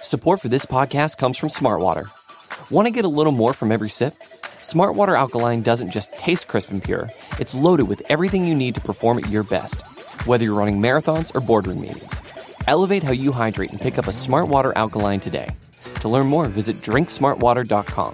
Support for this podcast comes from Smartwater. Want to get a little more from every sip? Smartwater Alkaline doesn't just taste crisp and pure, it's loaded with everything you need to perform at your best, whether you're running marathons or boardroom meetings. Elevate how you hydrate and pick up a Smartwater Alkaline today. To learn more, visit drinksmartwater.com.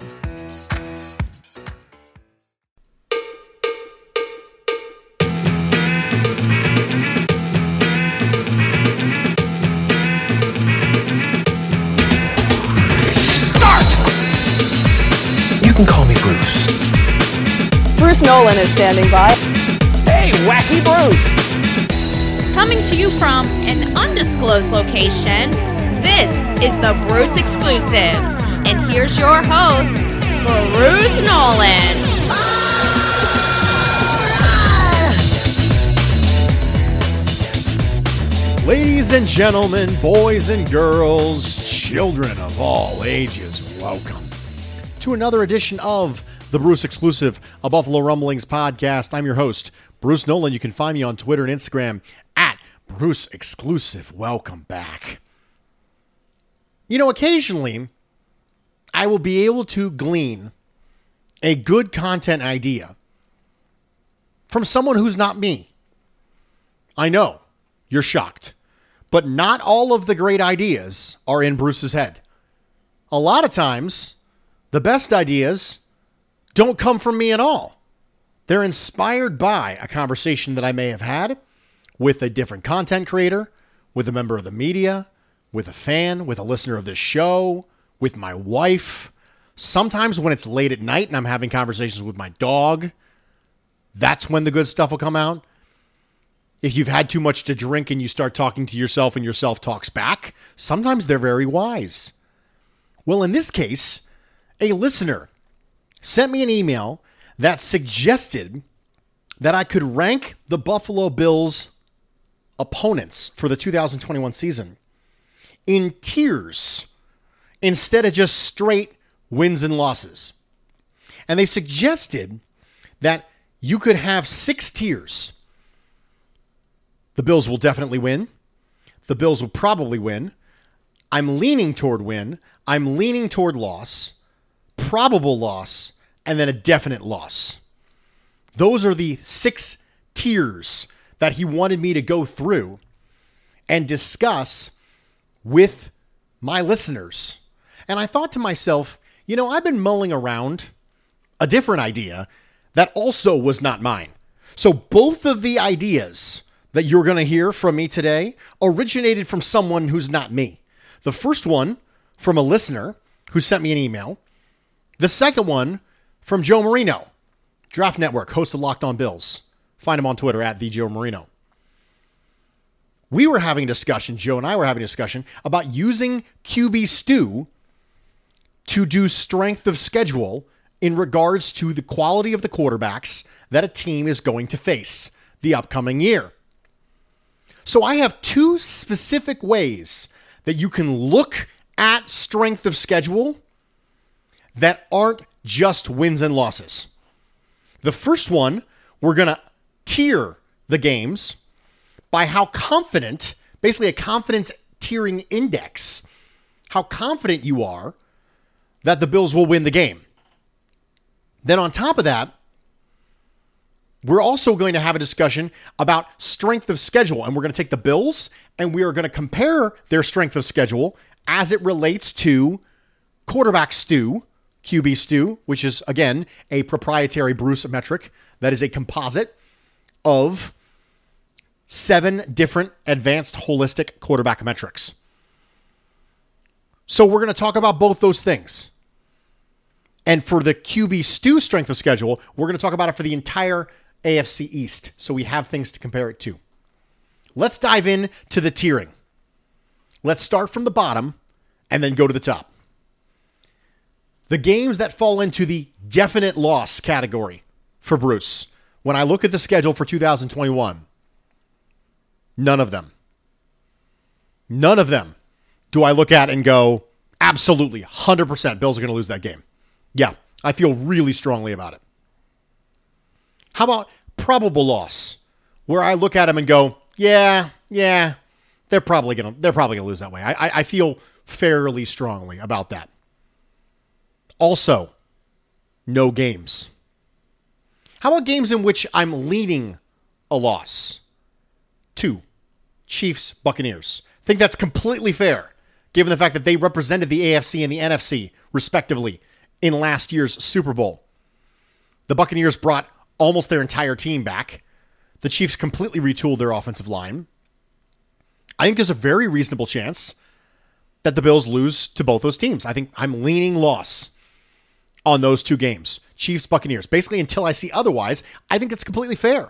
You can call me Bruce. Bruce Nolan is standing by. Hey, Wacky Bruce! Coming to you from an undisclosed location, this is the Bruce Exclusive. And here's your host, Bruce Nolan. Ladies and gentlemen, boys and girls, children of all ages, welcome to another edition of the Bruce Exclusive, a Buffalo Rumblings podcast. I'm your host, Bruce Nolan. You can find me on Twitter and Instagram at Bruce Exclusive. Welcome back. You know, occasionally, I will be able to glean a good content idea from someone who's not me. I know, you're shocked, but not all of the great ideas are in Bruce's head. A lot of times, the best ideas don't come from me at all. They're inspired by a conversation that I may have had with a different content creator, with a member of the media, with a fan, with a listener of this show, with my wife. Sometimes when it's late at night and I'm having conversations with my dog, that's when the good stuff will come out. If you've had too much to drink and you start talking to yourself and yourself talks back, sometimes they're very wise. Well, in this case, a listener sent me an email that suggested that I could rank the Buffalo Bills opponents for the 2021 season in tiers instead of just straight wins and losses. And they suggested that you could have 6 tiers. The Bills will definitely win. The Bills will probably win. I'm leaning toward win. I'm leaning toward loss. Probable loss, and then a definite loss. Those are the 6 tiers that he wanted me to go through and discuss with my listeners. And I thought to myself, you know, I've been mulling around a different idea that also was not mine. So both of the ideas that you're going to hear from me today originated from someone who's not me. The first one from a listener who sent me an email. The second one from Joe Marino, Draft Network, host of Locked On Bills. Find him on Twitter at @TheJoeMarino. We were having a discussion, Joe and I were having a discussion about using QB Stew to do strength of schedule in regards to the quality of the quarterbacks that a team is going to face the upcoming year. So I have 2 specific ways that you can look at strength of schedule that aren't just wins and losses. The first one, we're going to tier the games by how confident, basically a confidence tiering index, how confident you are that the Bills will win the game. Then on top of that, we're also going to have a discussion about strength of schedule, and we're going to take the Bills and we are going to compare their strength of schedule as it relates to quarterback stew, QB Stew, which is, again, a proprietary Bruce metric that is a composite of 7 different advanced holistic quarterback metrics. So we're going to talk about both those things. And for the QB Stew strength of schedule, we're going to talk about it for the entire AFC East. So we have things to compare it to. Let's dive in to the tiering. Let's start from the bottom and then go to the top. The games that fall into the definite loss category for Bruce, when I look at the schedule for 2021, none of them do I look at and go, absolutely, 100% Bills are going to lose that game. Yeah, I feel really strongly about it. How about probable loss, where I look at them and go, yeah, they're probably gonna lose that way. I feel fairly strongly about that. Also, no games. How about games in which I'm leaning a loss? 2, Chiefs, Buccaneers. I think that's completely fair, given the fact that they represented the AFC and the NFC, respectively, in last year's Super Bowl. The Buccaneers brought almost their entire team back. The Chiefs completely retooled their offensive line. I think there's a very reasonable chance that the Bills lose to both those teams. I think I'm leaning loss on those 2 games. Chiefs, Buccaneers. Basically, until I see otherwise, I think it's completely fair.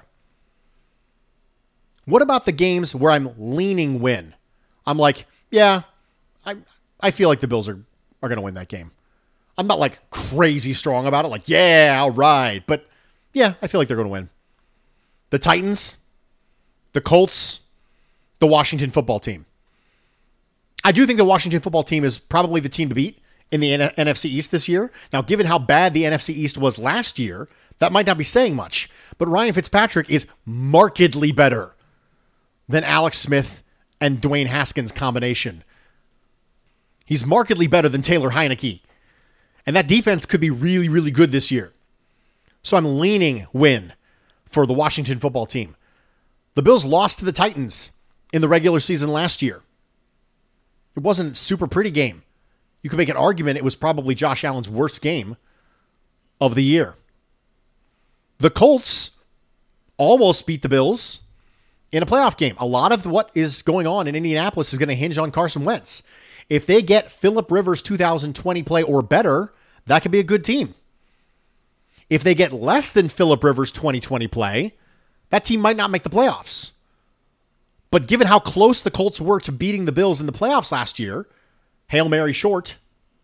What about the games where I'm leaning win? I'm like, yeah, I feel like the Bills are going to win that game. I'm not like crazy strong about it. Like, yeah, all right. But yeah, I feel like they're going to win. The Titans, the Colts, the Washington football team. I do think the Washington football team is probably the team to beat in the NFC East this year. Now, given how bad the NFC East was last year, that might not be saying much. But Ryan Fitzpatrick is markedly better than Alex Smith and Dwayne Haskins combination. He's markedly better than Taylor Heineke. And that defense could be really, really good this year. So I'm leaning win for the Washington football team. The Bills lost to the Titans in the regular season last year. It wasn't a super pretty game. You could make an argument it was probably Josh Allen's worst game of the year. The Colts almost beat the Bills in a playoff game. A lot of what is going on in Indianapolis is going to hinge on Carson Wentz. If they get Phillip Rivers 2020 play or better, that could be a good team. If they get less than Phillip Rivers 2020 play, that team might not make the playoffs. But given how close the Colts were to beating the Bills in the playoffs last year, Hail Mary short,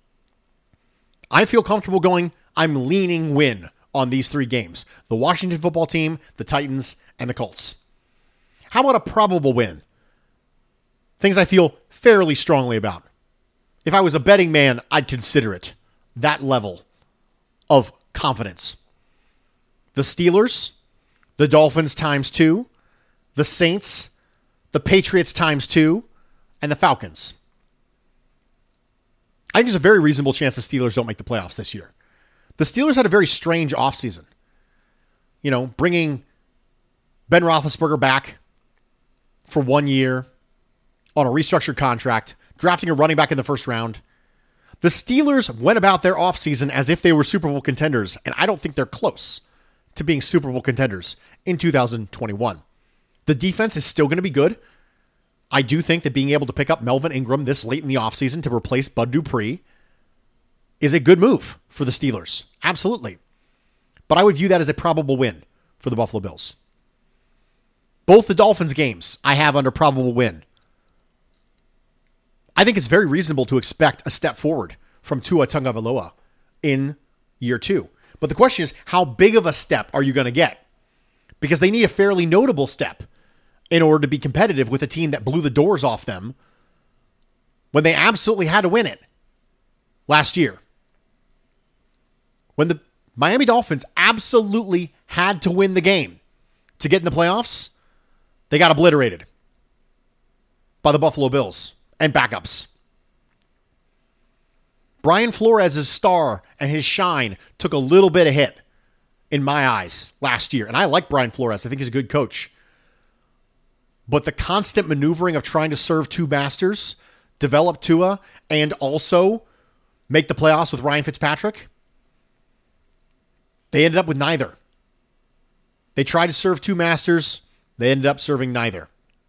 I feel comfortable going, I'm leaning win on these 3 games. The Washington football team, the Titans, and the Colts. How about a probable win? Things I feel fairly strongly about. If I was a betting man, I'd consider it. That level of confidence. The Steelers, the Dolphins times 2, the Saints, the Patriots times 2, and the Falcons. I think there's a very reasonable chance the Steelers don't make the playoffs this year. The Steelers had a very strange offseason. You know, bringing Ben Roethlisberger back for 1 year on a restructured contract, drafting a running back in the first round. The Steelers went about their offseason as if they were Super Bowl contenders, and I don't think they're close to being Super Bowl contenders in 2021. The defense is still going to be good. I do think that being able to pick up Melvin Ingram this late in the offseason to replace Bud Dupree is a good move for the Steelers. Absolutely. But I would view that as a probable win for the Buffalo Bills. Both the Dolphins games I have under probable win. I think it's very reasonable to expect a step forward from Tua Tagovailoa in year 2. But the question is, how big of a step are you going to get? Because they need a fairly notable step in order to be competitive with a team that blew the doors off them when they absolutely had to win it last year. When the Miami Dolphins absolutely had to win the game to get in the playoffs, they got obliterated by the Buffalo Bills and backups. Brian Flores' star and his shine took a little bit of hit in my eyes last year. And I like Brian Flores. I think he's a good coach. But the constant maneuvering of trying to serve 2 masters, develop Tua, and also make the playoffs with Ryan Fitzpatrick, they ended up with neither. They tried to serve 2 masters. They ended up serving neither.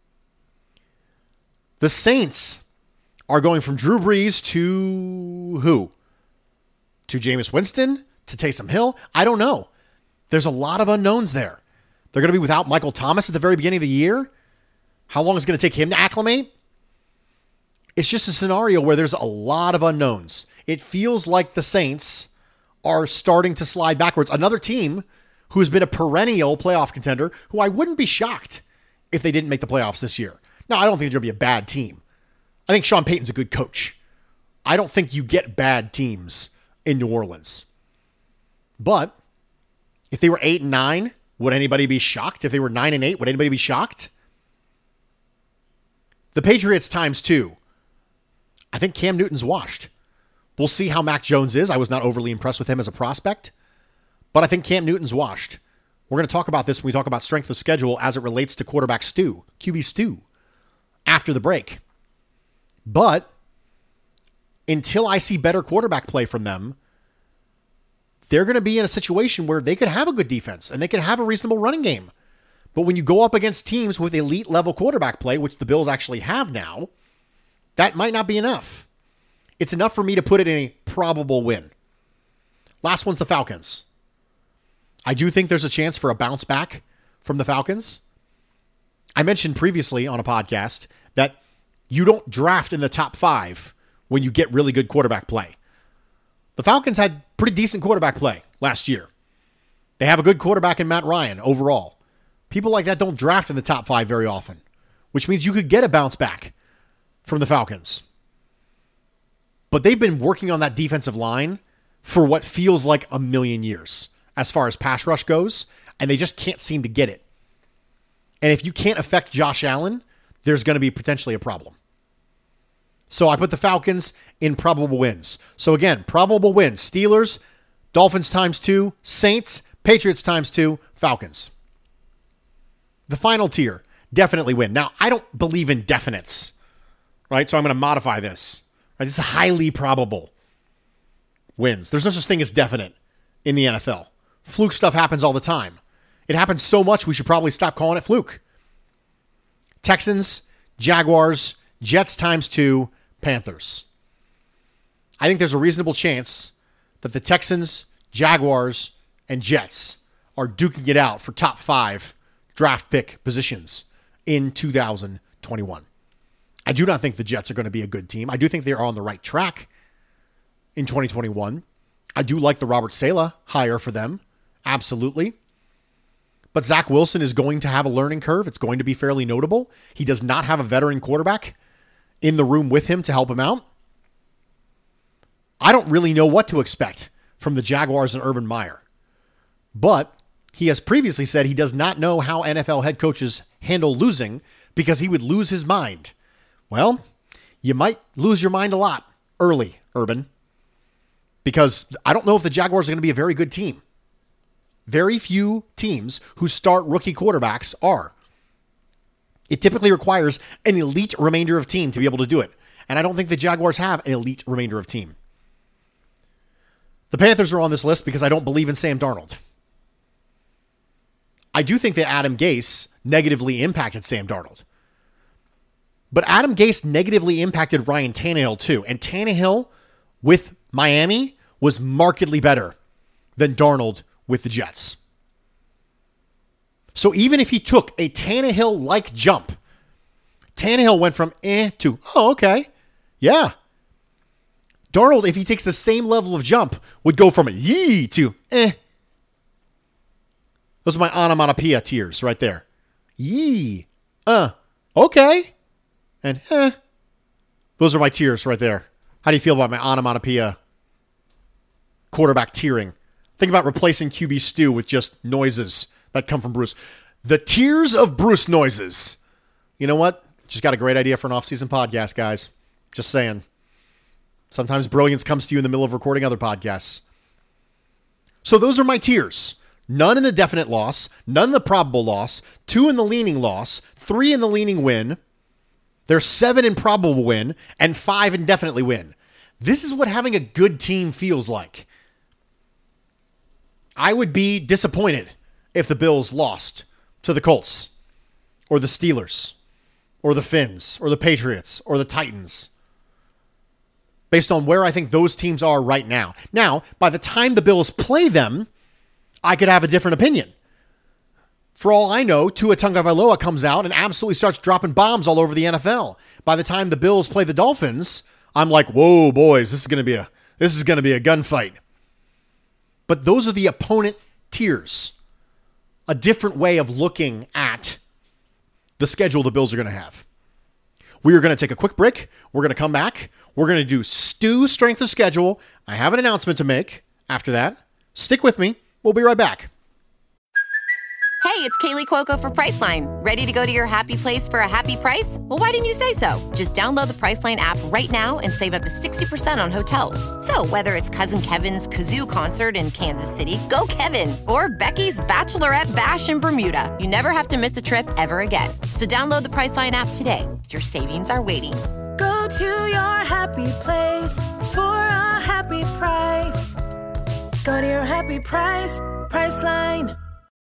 The Saints are going from Drew Brees to who? To Jameis Winston? To Taysom Hill? I don't know. There's a lot of unknowns there. They're going to be without Michael Thomas at the very beginning of the year. How long is it going to take him to acclimate? It's just a scenario where there's a lot of unknowns. It feels like the Saints are starting to slide backwards. Another team who has been a perennial playoff contender, who I wouldn't be shocked if they didn't make the playoffs this year. Now, I don't think they're going to be a bad team. I think Sean Payton's a good coach. I don't think you get bad teams in New Orleans. But if they were 8-9, would anybody be shocked? If they were 9-8, would anybody be shocked? The Patriots times 2. I think Cam Newton's washed. We'll see how Mac Jones is. I was not overly impressed with him as a prospect, but I think Cam Newton's washed. We're going to talk about this when we talk about strength of schedule as it relates to quarterback stew, QB stew, after the break. But until I see better quarterback play from them, they're going to be in a situation where they could have a good defense and they could have a reasonable running game. But when you go up against teams with elite level quarterback play, which the Bills actually have now, that might not be enough. It's enough for me to put it in a probable win. Last one's the Falcons. I do think there's a chance for a bounce back from the Falcons. I mentioned previously on a podcast that you don't draft in the top 5 when you get really good quarterback play. The Falcons had pretty decent quarterback play last year. They have a good quarterback in Matt Ryan overall. People like that don't draft in the top 5 very often, which means you could get a bounce back from the Falcons. But they've been working on that defensive line for what feels like a million years as far as pass rush goes, and they just can't seem to get it. And if you can't affect Josh Allen, there's going to be potentially a problem. So I put the Falcons in probable wins. So again, probable wins. Steelers, Dolphins times 2, Saints, Patriots times 2, Falcons. The final tier, definitely win. Now, I don't believe in definites, right? So I'm going to modify this. Right? This is highly probable wins. There's no such thing as definite in the NFL. Fluke stuff happens all the time. It happens so much we should probably stop calling it fluke. Texans, Jaguars, Jets times 2, Panthers. I think there's a reasonable chance that the Texans, Jaguars, and Jets are duking it out for top 5 draft pick positions in 2021. I do not think the Jets are going to be a good team. I do think they are on the right track in 2021. I do like the Robert Saleh hire for them. Absolutely. But Zach Wilson is going to have a learning curve. It's going to be fairly notable. He does not have a veteran quarterback in the room with him to help him out. I don't really know what to expect from the Jaguars and Urban Meyer. But he has previously said he does not know how NFL head coaches handle losing because he would lose his mind. Well, you might lose your mind a lot early, Urban, because I don't know if the Jaguars are going to be a very good team. Very few teams who start rookie quarterbacks are. It typically requires an elite remainder of team to be able to do it. And I don't think the Jaguars have an elite remainder of team. The Panthers are on this list because I don't believe in Sam Darnold. I do think that Adam Gase negatively impacted Sam Darnold. But Adam Gase negatively impacted Ryan Tannehill too. And Tannehill with Miami was markedly better than Darnold with the Jets. So even if he took a Tannehill-like jump, Tannehill went from to, oh, okay, yeah. Darnold, if he takes the same level of jump, would go from yee to Those are my onomatopoeia tears right there. Yee, okay, and Those are my tears right there. How do you feel about my onomatopoeia quarterback tearing? Think about replacing QB stew with just noises that come from Bruce. The tears of Bruce noises. You know what? Just got a great idea for an off-season podcast, guys. Just saying. Sometimes brilliance comes to you in the middle of recording other podcasts. So those are my tiers. None in the definite loss, none in the probable loss, 2 in the leaning loss, 3 in the leaning win. There's 7 in probable win, and 5 in definitely win. This is what having a good team feels like. I would be disappointed if the Bills lost to the Colts or the Steelers or the Finns or the Patriots or the Titans based on where I think those teams are right now. Now, by the time the Bills play them, I could have a different opinion. For all I know, Tua Tagovailoa comes out and absolutely starts dropping bombs all over the NFL. By the time the Bills play the Dolphins, I'm like, whoa, boys, this is going to be a gunfight. But those are the opponent tiers. A different way of looking at the schedule the Bills are going to have. We are going to take a quick break. We're going to come back. We're going to do Stu strength of schedule. I have an announcement to make after that. Stick with me. We'll be right back. Hey, it's Kaylee Cuoco for Priceline. Ready to go to your happy place for a happy price? Well, why didn't you say so? Just download the Priceline app right now and save up to 60% on hotels. So whether it's Cousin Kevin's Kazoo Concert in Kansas City, go Kevin, or Becky's Bachelorette Bash in Bermuda, you never have to miss a trip ever again. So download the Priceline app today. Your savings are waiting. Go to your happy place for a happy price. Go to your happy price, Priceline.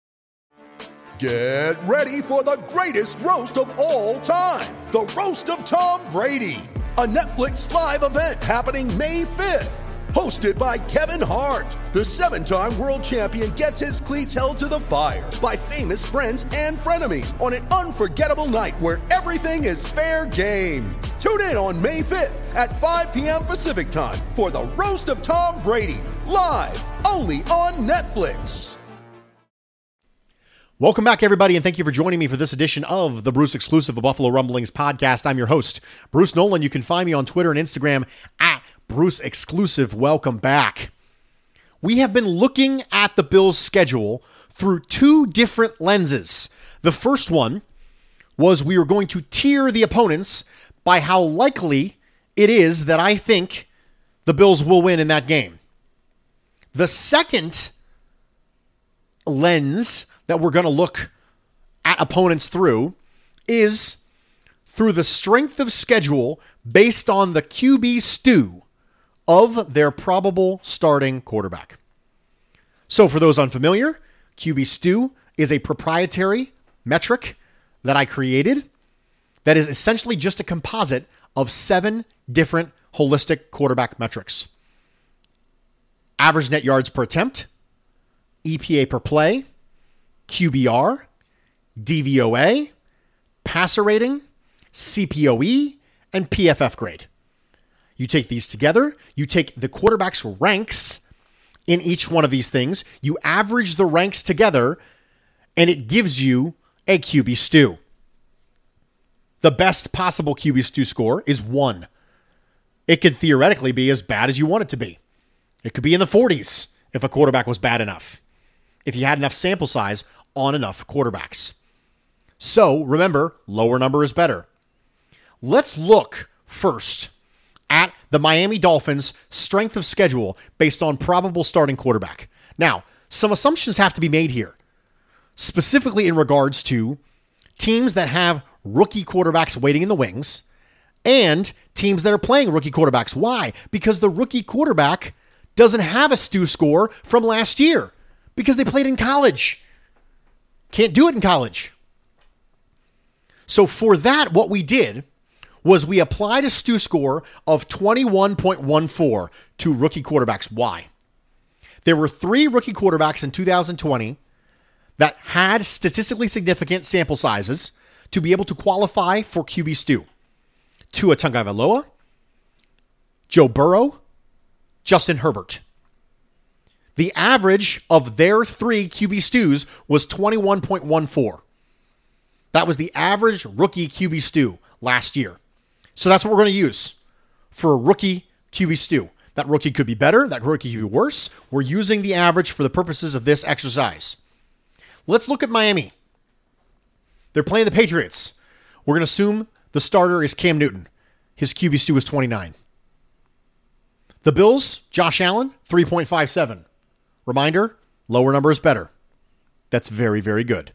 Get ready for the greatest roast of all time, the Roast of Tom Brady, a Netflix live event happening May 5th. Hosted by Kevin Hart, the 7-time world champion gets his cleats held to the fire by famous friends and frenemies on an unforgettable night where everything is fair game. Tune in on May 5th at 5 p.m. Pacific time for the Roast of Tom Brady, live only on Netflix. Welcome back, everybody, and thank you for joining me for this edition of the Bruce Exclusive of Buffalo Rumblings podcast. I'm your host, Bruce Nolan. You can find me on Twitter and Instagram at Bruce Exclusive. Welcome back. We have been looking at the Bills' schedule through two different lenses. The first one was we were going to tier the opponents by how likely it is that I think the Bills will win in that game. The second lens that we're going to look at opponents through is through the strength of schedule based on the QB stew of their probable starting quarterback. So for those unfamiliar, QB stew is a proprietary metric that I created that is essentially just a composite of 7 different holistic quarterback metrics. Average net yards per attempt, EPA per play, QBR, DVOA, passer rating, CPOE, and PFF grade. You take these together, you take the quarterback's ranks in each one of these things, you average the ranks together, and it gives you a QB stew. The best possible QB stew score is 1. It could theoretically be as bad as you want it to be. It could be in the 40s if a quarterback was bad enough, if you had enough sample size on enough quarterbacks. So remember, lower number is better. Let's look first at the Miami Dolphins' strength of schedule based on probable starting quarterback. Now, some assumptions have to be made here, specifically in regards to teams that have rookie quarterbacks waiting in the wings and teams that are playing rookie quarterbacks. Why? Because the rookie quarterback doesn't have a stew score from last year because they played in college. Can't do it in college. So for that, what we did was we applied a stew score of 21.14 to rookie quarterbacks. Why? There were 3 rookie quarterbacks in 2020 that had statistically significant sample sizes to be able to qualify for QB stew. Tua Tagovailoa, Joe Burrow, Justin Herbert. The average of their 3 QB stews was 21.14. That was the average rookie QB stew last year. So that's what we're going to use for a rookie QB stew. That rookie could be better. That rookie could be worse. We're using the average for the purposes of this exercise. Let's look at Miami. They're playing the Patriots. We're going to assume the starter is Cam Newton. His QB stew is 29. The Bills, Josh Allen, 3.57. Reminder, lower number is better. That's very, very good.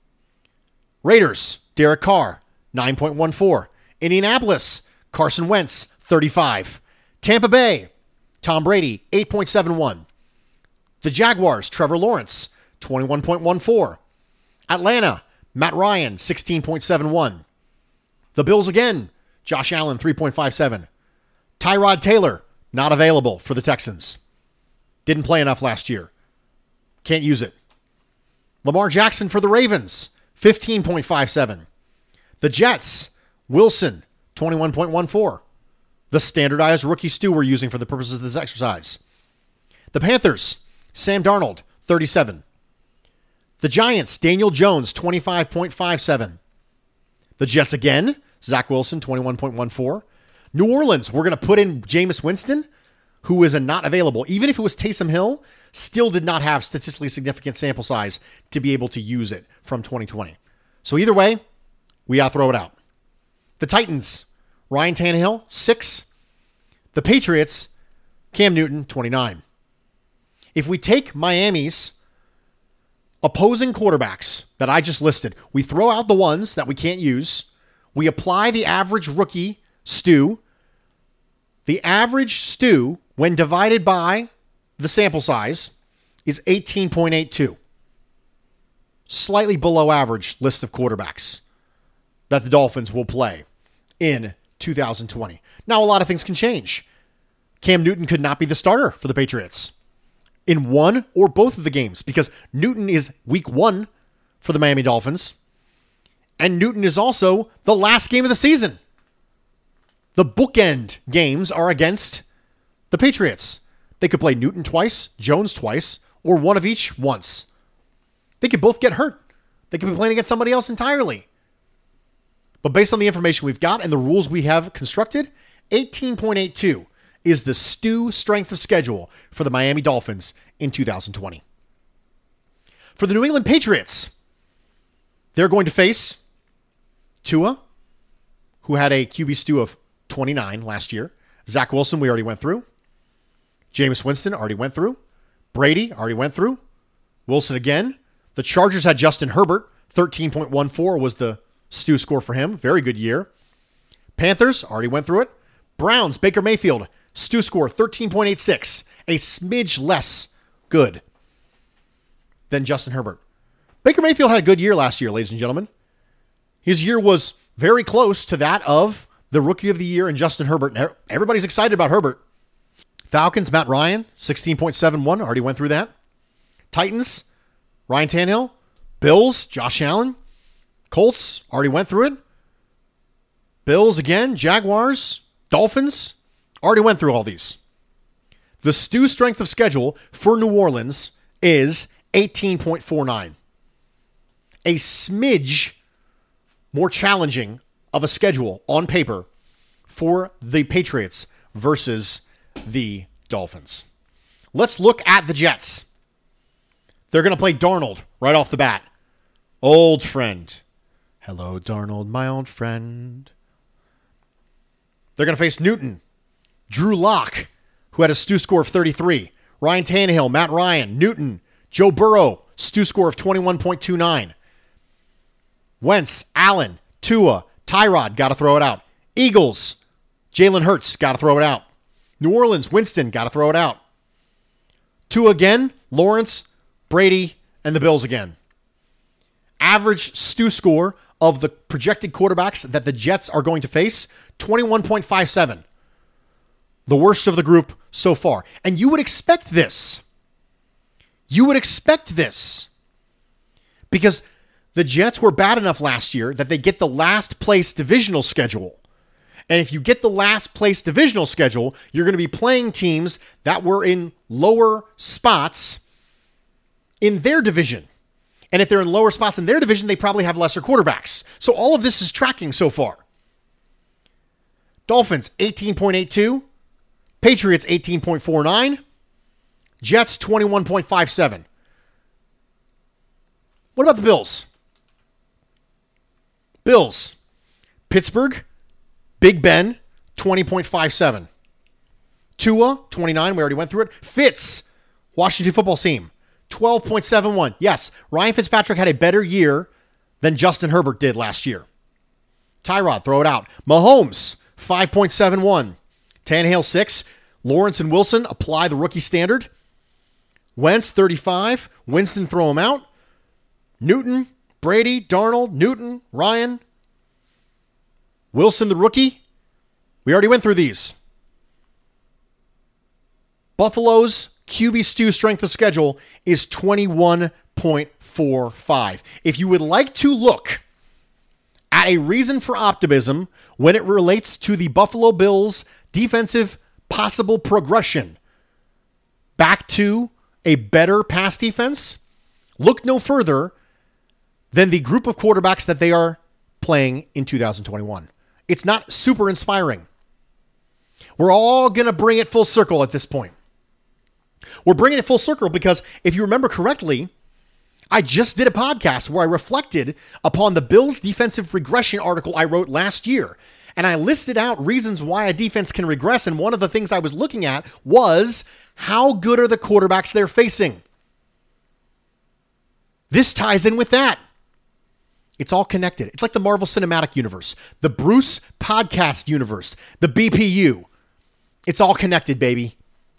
Raiders, Derek Carr, 9.14. Indianapolis, Carson Wentz, 35. Tampa Bay, Tom Brady, 8.71. The Jaguars, Trevor Lawrence, 21.14. Atlanta, Matt Ryan, 16.71. The Bills again, Josh Allen, 3.57. Tyrod Taylor, not available for the Texans. Didn't play enough last year. Can't use it. Lamar Jackson for the Ravens, 15.57. The Jets, Wilson, 21.14. The standardized rookie stew we're using for the purposes of this exercise. The Panthers, Sam Darnold, 37. The Giants, Daniel Jones, 25.57. The Jets again, Zach Wilson, 21.14. New Orleans, we're going to put in Jameis Winston, who is not available, even if it was Taysom Hill, still did not have statistically significant sample size to be able to use it from 2020. So either way, we throw it out. The Titans, Ryan Tannehill, 6. The Patriots, Cam Newton, 29. If we take Miami's opposing quarterbacks that I just listed, we throw out the ones that we can't use, we apply the average rookie stew. The average stew, when divided by the sample size, is 18.82. Slightly below average list of quarterbacks that the Dolphins will play in 2020. Now, a lot of things can change. Cam Newton could not be the starter for the Patriots in one or both of the games because Newton is week 1 for the Miami Dolphins, and Newton is also the last game of the season. The bookend games are against the Patriots. They could play Newton twice, Jones twice, or one of each once. They could both get hurt. They could be playing against somebody else entirely. But based on the information we've got and the rules we have constructed, 18.82 is the stew strength of schedule for the Miami Dolphins in 2020. For the New England Patriots, they're going to face Tua, who had a QB stew of 29 last year. Zach Wilson, we already went through. Jameis Winston, already went through. Brady, already went through. Wilson again. The Chargers had Justin Herbert. 13.14 was the stew score for him. Very good year. Panthers, already went through it. Browns, Baker Mayfield, stew score 13.86. A smidge less good than Justin Herbert. Baker Mayfield had a good year last year, ladies and gentlemen. His year was very close to that of the Rookie of the Year and Justin Herbert. Everybody's excited about Herbert. Falcons, Matt Ryan, 16.71. Already went through that. Titans, Ryan Tannehill. Bills, Josh Allen. Colts, already went through it. Bills again. Jaguars, Dolphins, already went through all these. The stew strength of schedule for New Orleans is 18.49. A smidge more challenging of a schedule on paper for the Patriots versus the Dolphins. Let's look at the Jets. They're going to play Darnold right off the bat. Old friend. Hello, Darnold, my old friend. They're going to face Newton. Drew Lock, who had a stew score of 33. Ryan Tannehill, Matt Ryan, Newton, Joe Burrow, stew score of 21.29. Wentz, Allen, Tua, Tyrod, got to throw it out. Eagles, Jalen Hurts, got to throw it out. New Orleans, Winston, got to throw it out. Tua again, Lawrence, Brady, and the Bills again. Average stew score of the projected quarterbacks that the Jets are going to face, 21.57. The worst of the group so far. And you would expect this. You would expect this. Because the Jets were bad enough last year that they get the last place divisional schedule. And if you get the last place divisional schedule, you're going to be playing teams that were in lower spots in their division. And if they're in lower spots in their division, they probably have lesser quarterbacks. So all of this is tracking so far. Dolphins, 18.82. Patriots, 18.49. Jets, 21.57. What about the Bills? Bills. Pittsburgh, Big Ben, 20.57. Tua, 29. We already went through it. Fitz, Washington football team, 12.71. Yes, Ryan Fitzpatrick had a better year than Justin Herbert did last year. Tyrod, throw it out. Mahomes, 5.71. Tannehill, 6. Lawrence and Wilson apply the rookie standard. Wentz, 35. Winston, throw him out. Newton, Brady, Darnold, Newton, Ryan. Wilson, the rookie. We already went through these. Buffalo's QB stew strength of schedule is 21.45. If you would like to look at a reason for optimism when it relates to the Buffalo Bills' defensive possible progression back to a better pass defense, look no further than the group of quarterbacks that they are playing in 2021. It's not super inspiring. We're all going to bring it full circle at this point. We're bringing it full circle because if you remember correctly, I just did a podcast where I reflected upon the Bills' defensive regression article I wrote last year. And I listed out reasons why a defense can regress. And one of the things I was looking at was how good are the quarterbacks they're facing? This ties in with that. It's all connected. It's like the Marvel Cinematic Universe, the Bruce Podcast Universe, the BPU. It's all connected, baby.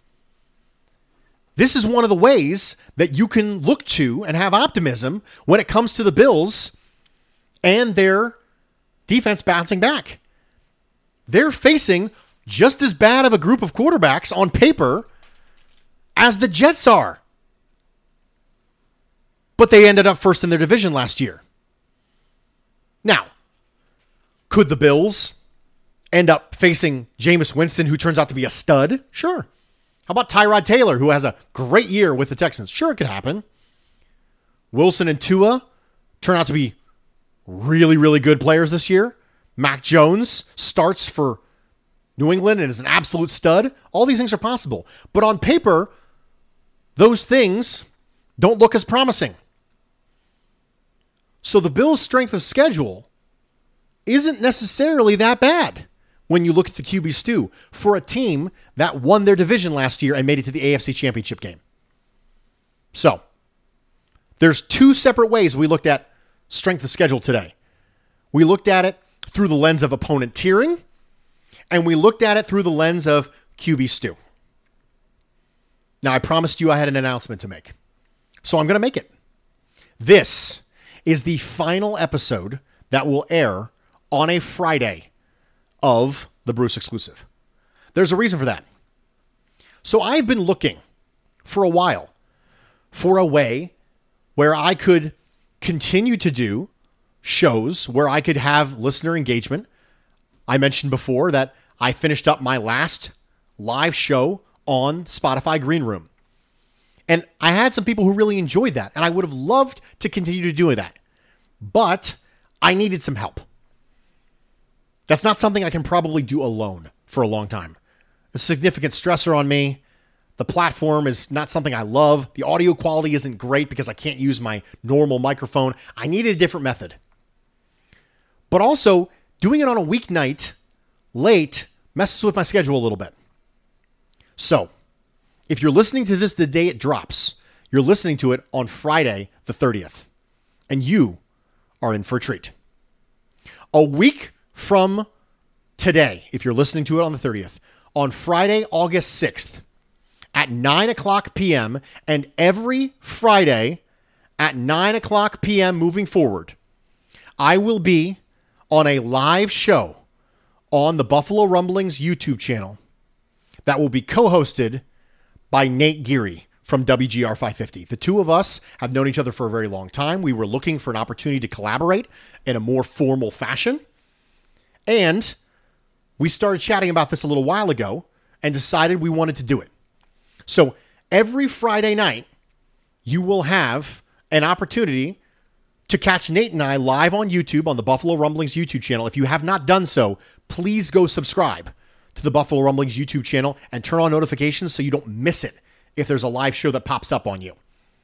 This is one of the ways that you can look to and have optimism when it comes to the Bills and their defense bouncing back. They're facing just as bad of a group of quarterbacks on paper as the Jets are. But they ended up first in their division last year. Now, could the Bills end up facing Jameis Winston, who turns out to be a stud? Sure. How about Tyrod Taylor, who has a great year with the Texans? Sure, it could happen. Wilson and Tua turn out to be really, really good players this year. Mac Jones starts for New England and is an absolute stud. All these things are possible. But on paper, those things don't look as promising. So the Bills' strength of schedule isn't necessarily that bad when you look at the QB stew for a team that won their division last year and made it to the AFC Championship game. So there's two separate ways we looked at strength of schedule today. We looked at it through the lens of opponent tiering, and we looked at it through the lens of QB stew. Now, I promised you I had an announcement to make, so I'm going to make it. This is the final episode that will air on a Friday of the Bruce Exclusive. There's a reason for that. So I've been looking for a while for a way where I could continue to do shows where I could have listener engagement. I mentioned before that I finished up my last live show on Spotify Green Room. And I had some people who really enjoyed that, and I would have loved to continue doing that. But I needed some help. That's not something I can probably do alone for a long time. A significant stressor on me. The platform is not something I love. The audio quality isn't great because I can't use my normal microphone. I needed a different method. But also, doing it on a weeknight late messes with my schedule a little bit. So, if you're listening to this the day it drops, you're listening to it on Friday the 30th. And you are in for a treat. A week from today, if you're listening to it on the 30th, on Friday, August 6th, at 9 o'clock p.m., and every Friday at 9 o'clock p.m. moving forward, I will be on a live show on the Buffalo Rumblings YouTube channel that will be co-hosted by Nate Geary from WGR 550. The two of us have known each other for a very long time. We were looking for an opportunity to collaborate in a more formal fashion. And we started chatting about this a little while ago and decided we wanted to do it. So every Friday night, you will have an opportunity to catch Nate and I live on YouTube on the Buffalo Rumblings YouTube channel. If you have not done so, please go subscribe to the Buffalo Rumblings YouTube channel and turn on notifications so you don't miss it if there's a live show that pops up on you.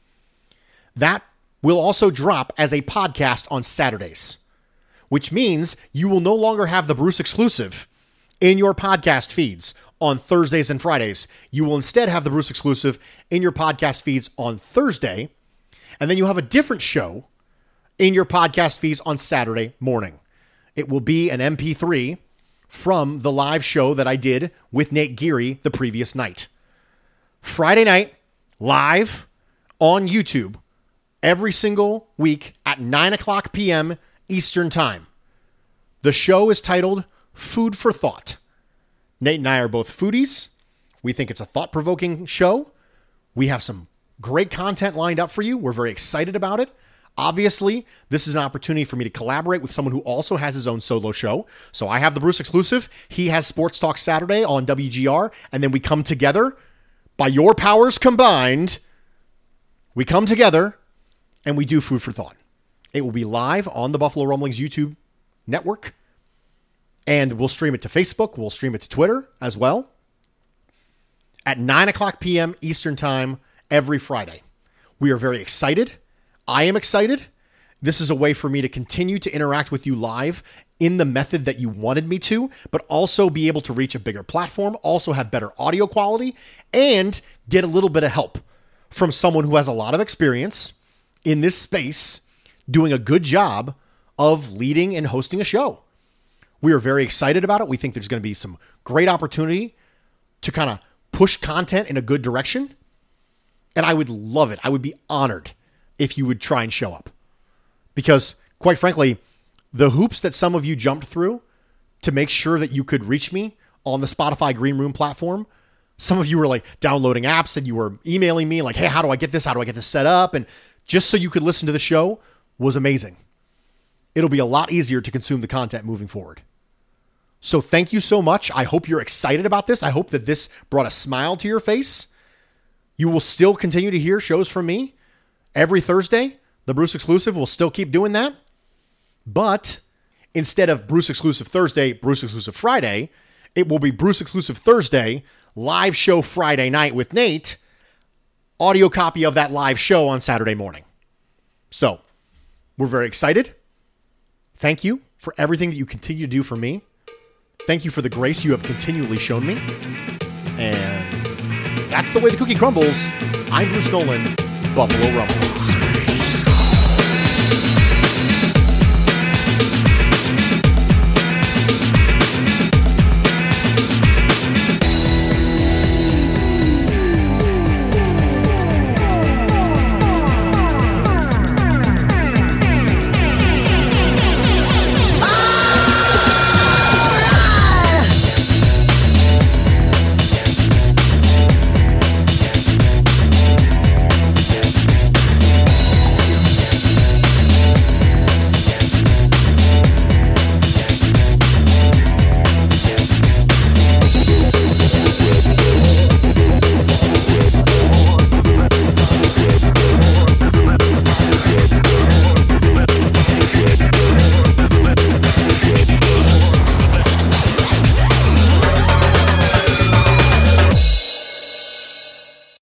That will also drop as a podcast on Saturdays, which means you will no longer have the Bruce Exclusive in your podcast feeds on Thursdays and Fridays. You will instead have the Bruce Exclusive in your podcast feeds on Thursday, and then you'll have a different show in your podcast feeds on Saturday morning. It will be an MP3 from the live show that I did with Nate Geary the previous night. Friday night, live on YouTube, every single week at 9 o'clock p.m. Eastern Time. The show is titled Food for Thought. Nate and I are both foodies. We think it's a thought-provoking show. We have some great content lined up for you. We're very excited about it. Obviously, this is an opportunity for me to collaborate with someone who also has his own solo show. So I have the Bruce Exclusive. He has Sports Talk Saturday on WGR. And then we come together. By your powers combined, we come together and we do Food for Thought. It will be live on the Buffalo Rumblings YouTube network And we'll stream it to Facebook. We'll stream it to Twitter as well. At 9 o'clock p.m. Eastern Time every Friday. We are very excited. I am excited. This is a way for me to continue to interact with you live in the method that you wanted me to, but also be able to reach a bigger platform, also have better audio quality, and get a little bit of help from someone who has a lot of experience in this space, doing a good job of leading and hosting a show. We are very excited about it. We think there's going to be some great opportunity to kind of push content in a good direction. And I would love it. I would be honored if you would try and show up. Because, quite frankly, the hoops that some of you jumped through to make sure that you could reach me on the Spotify Green Room platform, some of you were like downloading apps and you were emailing me like, hey, how do I get this? How do I get this set up? And just so you could listen to the show was amazing. It'll be a lot easier to consume the content moving forward. So thank you so much. I hope you're excited about this. I hope that this brought a smile to your face. You will still continue to hear shows from me every Thursday. The Bruce Exclusive will still keep doing that. But instead of Bruce Exclusive Thursday, Bruce Exclusive Friday, it will be Bruce Exclusive Thursday, live show Friday night with Nate, audio copy of that live show on Saturday morning. So we're very excited. Thank you for everything that you continue to do for me. Thank you for the grace you have continually shown me. And that's the way the cookie crumbles. I'm Bruce Nolan, Buffalo Rumblings.